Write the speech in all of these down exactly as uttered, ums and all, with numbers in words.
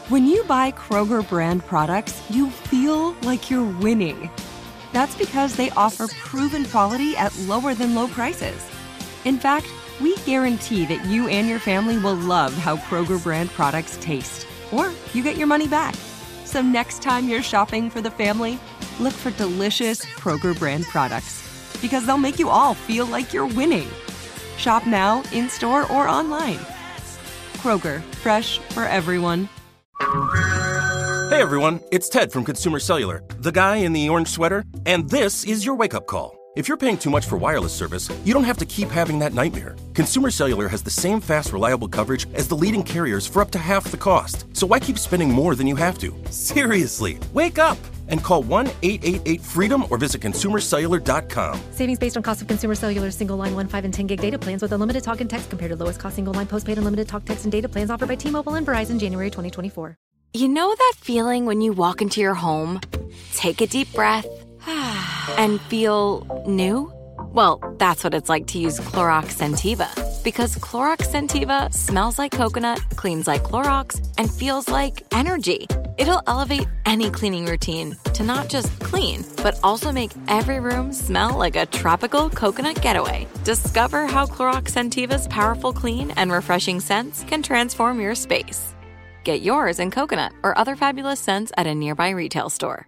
When you buy Kroger brand products, you feel like you're winning. That's because they offer proven quality at lower than low prices. In fact, we guarantee that you and your family will love how Kroger brand products taste, or you get your money back. So next time you're shopping for the family, look for delicious Kroger brand products, because they'll make you all feel like you're winning. Shop now, in-store, or online. Kroger, fresh for everyone. Hey everyone, it's Ted from Consumer Cellular, the guy in the orange sweater, and this is your wake-up call. If you're paying too much for wireless service, you don't have to keep having that nightmare. Consumer Cellular has the same fast, reliable coverage as the leading carriers for up to half the cost. So why keep spending more than you have to? Seriously, wake up and call one eight eight eight freedom or visit consumer cellular dot com. Savings based on cost of Consumer Cellular single line one, five, and ten gig data plans with unlimited talk and text compared to lowest cost single line postpaid unlimited talk, text, and data plans offered by T-Mobile and Verizon January twenty twenty-four. You know that feeling when you walk into your home, take a deep breath, and feel new? Well, that's what it's like to use Clorox Scentiva. Because Clorox Scentiva smells like coconut, cleans like Clorox, and feels like energy. It'll elevate any cleaning routine to not just clean, but also make every room smell like a tropical coconut getaway. Discover how Clorox Scentiva's powerful clean and refreshing scents can transform your space. Get yours in coconut or other fabulous scents at a nearby retail store.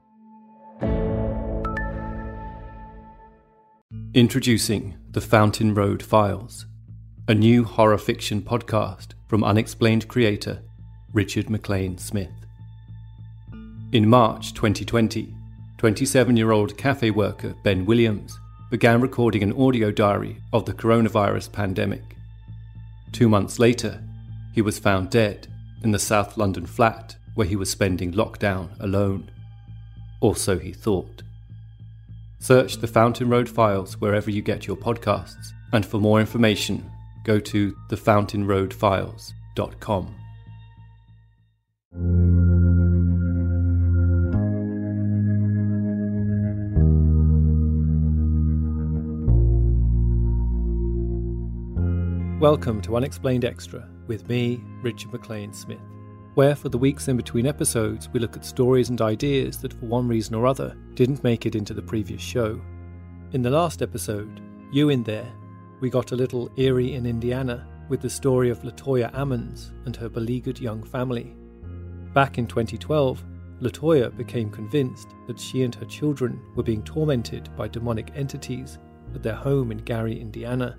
Introducing The Fountain Road Files, a new horror fiction podcast from unexplained creator Richard MacLean Smith. In March twenty twenty, twenty-seven-year-old cafe worker Ben Williams began recording an audio diary of the coronavirus pandemic. Two months later, he was found dead in the South London flat where he was spending lockdown alone. Or so he thought. Search The Fountain Road Files wherever you get your podcasts, and for more information, go to the fountain road files dot com. Welcome to Unexplained Extra with me, Richard MacLean Smith, where for the weeks in between episodes we look at stories and ideas that for one reason or other didn't make it into the previous show. In the last episode, You In There, we got a little eerie in Indiana with the story of Latoya Ammons and her beleaguered young family. Back in twenty twelve, Latoya became convinced that she and her children were being tormented by demonic entities at their home in Gary, Indiana.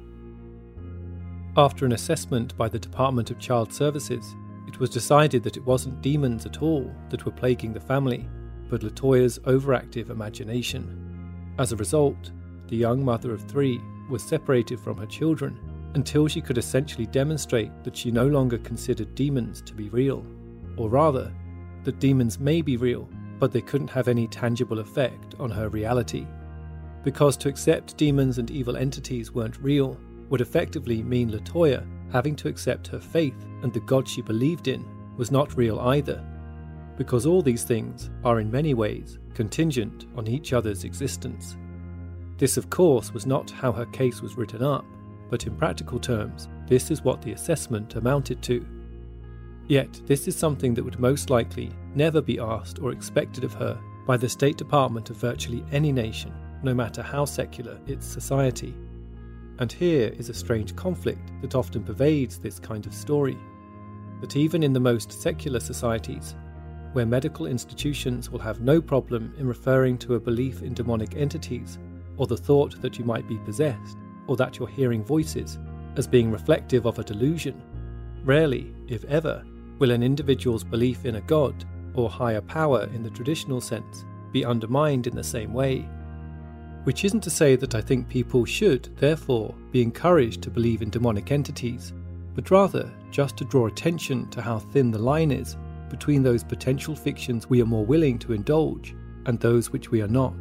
After an assessment by the Department of Child Services, it was decided that it wasn't demons at all that were plaguing the family, but Latoya's overactive imagination. As a result, the young mother of three was separated from her children until she could essentially demonstrate that she no longer considered demons to be real, or rather, that demons may be real, but they couldn't have any tangible effect on her reality. Because to accept demons and evil entities weren't real would effectively mean Latoya having to accept her faith and the God she believed in was not real either, because all these things are in many ways contingent on each other's existence. This, of course, was not how her case was written up, but in practical terms, this is what the assessment amounted to. Yet, this is something that would most likely never be asked or expected of her by the State Department of virtually any nation, no matter how secular its society. And here is a strange conflict that often pervades this kind of story. That even in the most secular societies, where medical institutions will have no problem in referring to a belief in demonic entities, or the thought that you might be possessed, or that you're hearing voices, as being reflective of a delusion, rarely, if ever, will an individual's belief in a god, or higher power in the traditional sense, be undermined in the same way. Which isn't to say that I think people should, therefore, be encouraged to believe in demonic entities, but rather just to draw attention to how thin the line is between those potential fictions we are more willing to indulge and those which we are not.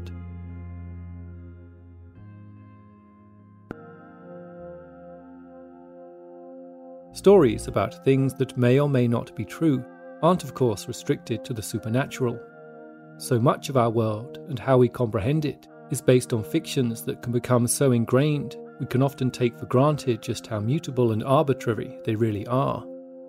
Stories about things that may or may not be true aren't of course restricted to the supernatural. So much of our world and how we comprehend it is based on fictions that can become so ingrained we can often take for granted just how mutable and arbitrary they really are.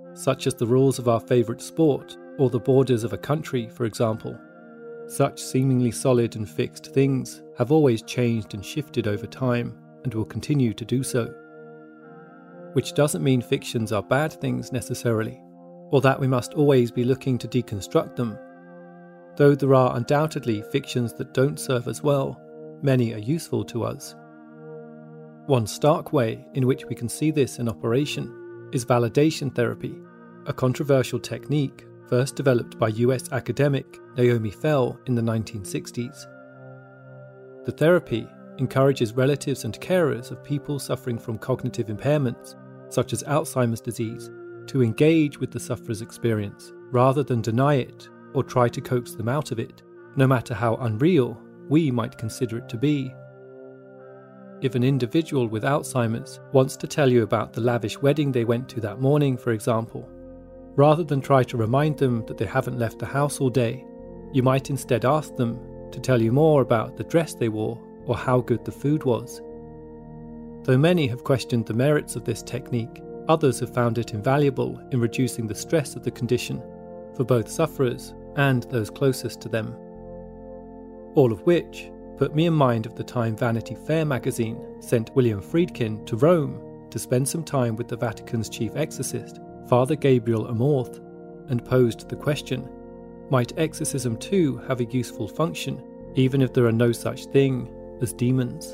such as the rules of our favourite sport or the borders of a country, for example. Such seemingly solid and fixed things have always changed and shifted over time and will continue to do so. Which doesn't mean fictions are bad things necessarily, or that we must always be looking to deconstruct them. Though there are undoubtedly fictions that don't serve us well, many are useful to us. One stark way in which we can see this in operation is validation therapy, a controversial technique first developed by U S academic Naomi Fell in the nineteen sixties. The therapy encourages relatives and carers of people suffering from cognitive impairments, such as Alzheimer's disease, to engage with the sufferer's experience rather than deny it or try to coax them out of it, no matter how unreal we might consider it to be. If an individual with Alzheimer's wants to tell you about the lavish wedding they went to that morning, for example, rather than try to remind them that they haven't left the house all day, you might instead ask them to tell you more about the dress they wore or how good the food was. Though many have questioned the merits of this technique, others have found it invaluable in reducing the stress of the condition for both sufferers and those closest to them. All of which put me in mind of the time Vanity Fair magazine sent William Friedkin to Rome to spend some time with the Vatican's chief exorcist, Father Gabriel Amorth, and posed the question, might exorcism too have a useful function, even if there are no such thing as demons?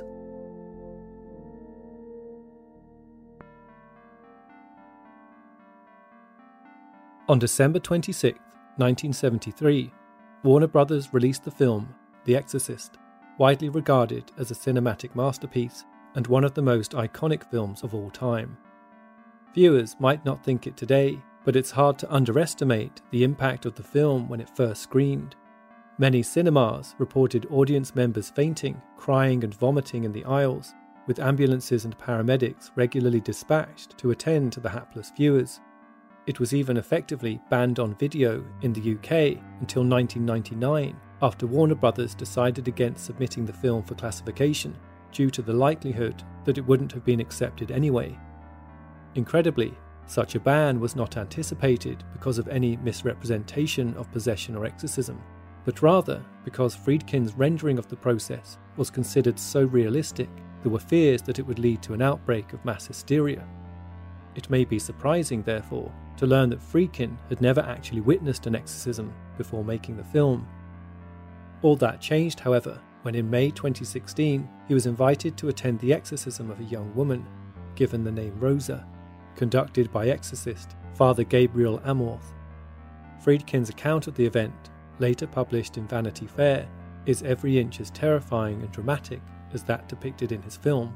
On December twenty-sixth, nineteen seventy-three, Warner Brothers released the film The Exorcist, widely regarded as a cinematic masterpiece and one of the most iconic films of all time. Viewers might not think it today, but it's hard to underestimate the impact of the film when it first screened. Many cinemas reported audience members fainting, crying and vomiting in the aisles, with ambulances and paramedics regularly dispatched to attend to the hapless viewers. It was even effectively banned on video in the U K until nineteen ninety-nine, after Warner Brothers decided against submitting the film for classification due to the likelihood that it wouldn't have been accepted anyway. Incredibly, such a ban was not anticipated because of any misrepresentation of possession or exorcism, but rather because Friedkin's rendering of the process was considered so realistic there were fears that it would lead to an outbreak of mass hysteria. It may be surprising, therefore, to learn that Friedkin had never actually witnessed an exorcism before making the film. All that changed, however, when in May twenty sixteen he was invited to attend the exorcism of a young woman, given the name Rosa, conducted by exorcist Father Gabriel Amorth. Friedkin's account of the event, later published in Vanity Fair, is every inch as terrifying and dramatic as that depicted in his film.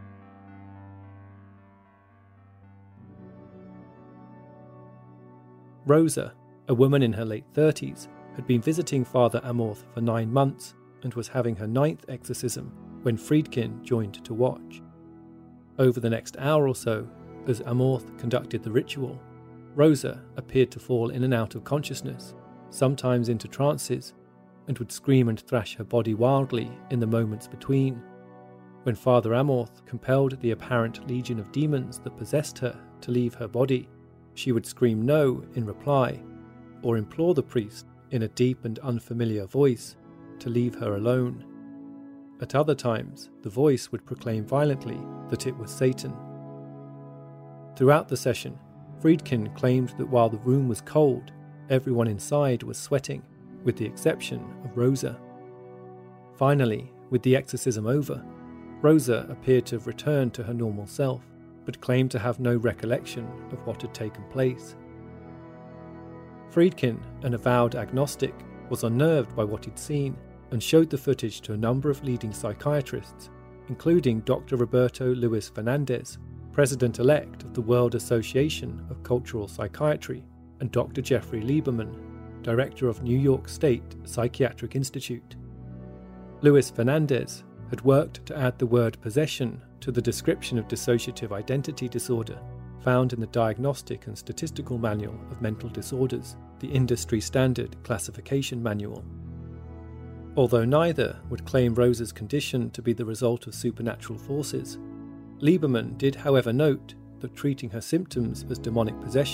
Rosa, a woman in her late thirties, had been visiting Father Amorth for nine months and was having her ninth exorcism when Friedkin joined to watch. Over the next hour or so, as Amorth conducted the ritual, Rosa appeared to fall in and out of consciousness, sometimes into trances, and would scream and thrash her body wildly in the moments between. When Father Amorth compelled the apparent legion of demons that possessed her to leave her body, she would scream no in reply, or implore the priest in a deep and unfamiliar voice to leave her alone. At other times, the voice would proclaim violently that it was Satan. Throughout the session, Friedkin claimed that while the room was cold, everyone inside was sweating, with the exception of Rosa. Finally, with the exorcism over, Rosa appeared to have returned to her normal self, but claimed to have no recollection of what had taken place. Friedkin, an avowed agnostic, was unnerved by what he'd seen and showed the footage to a number of leading psychiatrists, including Doctor Roberto Luis Fernandez, President-elect of the World Association of Cultural Psychiatry, and Doctor Jeffrey Lieberman, Director of New York State Psychiatric Institute. Luis Fernandez had worked to add the word possession to the description of dissociative identity disorder found in the Diagnostic and Statistical Manual of Mental Disorders, the industry standard classification manual. Although neither would claim Rosa's condition to be the result of supernatural forces, Lieberman did however note that treating her symptoms as demonic possession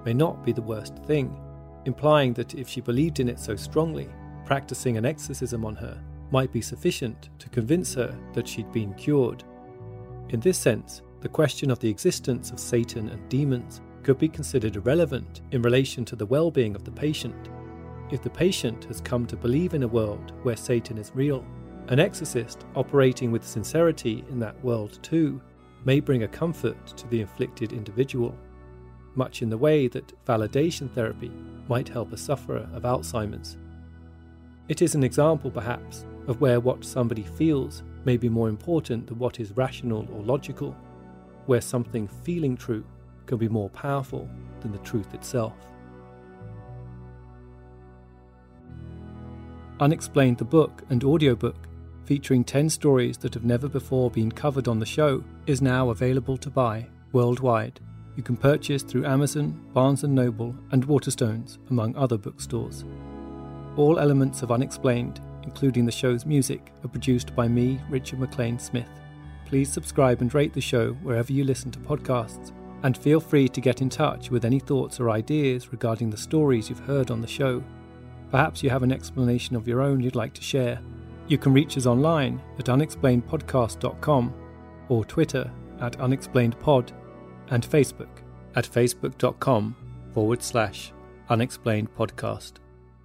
may not be the worst thing, implying that if she believed in it so strongly, practicing an exorcism on her might be sufficient to convince her that she'd been cured. In this sense, the question of the existence of Satan and demons could be considered irrelevant in relation to the well-being of the patient. If the patient has come to believe in a world where Satan is real, an exorcist operating with sincerity in that world too may bring a comfort to the inflicted individual, much in the way that validation therapy might help a sufferer of Alzheimer's. It is an example, perhaps, of where what somebody feels may be more important than what is rational or logical, where something feeling true can be more powerful than the truth itself. Unexplained, the book and audiobook, featuring ten stories that have never before been covered on the show, is now available to buy worldwide. You can purchase through Amazon, Barnes and Noble, and Waterstones, among other bookstores. All elements of Unexplained, including the show's music, are produced by me, Richard McLean Smith. Please subscribe and rate the show wherever you listen to podcasts, and feel free to get in touch with any thoughts or ideas regarding the stories you've heard on the show. Perhaps you have an explanation of your own you'd like to share. You can reach us online at unexplained podcast dot com, or Twitter at unexplainedpod, and Facebook at facebook.com forward slash unexplained podcast.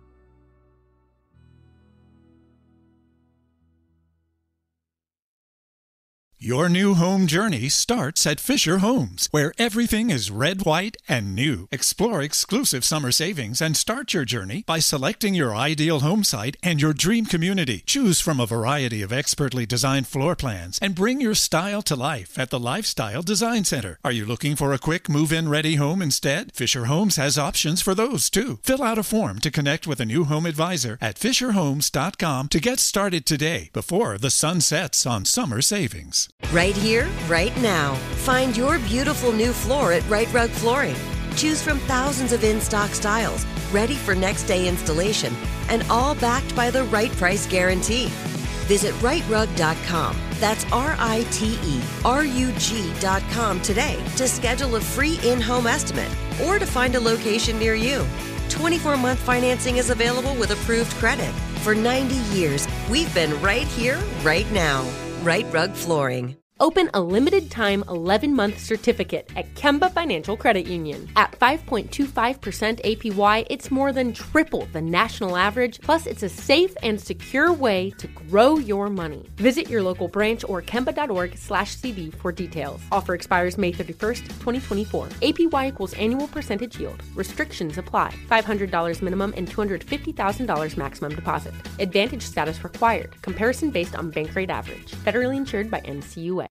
Your new home journey starts at Fisher Homes, where everything is red, white, and new. Explore exclusive summer savings and start your journey by selecting your ideal home site and your dream community. Choose from a variety of expertly designed floor plans and bring your style to life at the Lifestyle Design Center. Are you looking for a quick move-in ready home instead? Fisher Homes has options for those too. Fill out a form to connect with a new home advisor at fisher homes dot com to get started today before the sun sets on summer savings. Right here, right now. Find your beautiful new floor at Right Rug Flooring. Choose from thousands of in-stock styles, ready for next day installation, and all backed by the right price guarantee. Visit right rug dot com. That's R I T E R U G dot com today to schedule a free in-home estimate or to find a location near you. twenty-four month financing is available with approved credit. For ninety years, we've been right here, right now. Right Rug Flooring. Open a limited-time eleven-month certificate at Kemba Financial Credit Union. At five point two five percent A P Y, it's more than triple the national average, plus it's a safe and secure way to grow your money. Visit your local branch or kemba.org slash CD for details. Offer expires May thirty-first, twenty twenty-four. A P Y equals annual percentage yield. Restrictions apply. five hundred dollars minimum and two hundred fifty thousand dollars maximum deposit. Advantage status required. Comparison based on bank rate average. Federally insured by N C U A.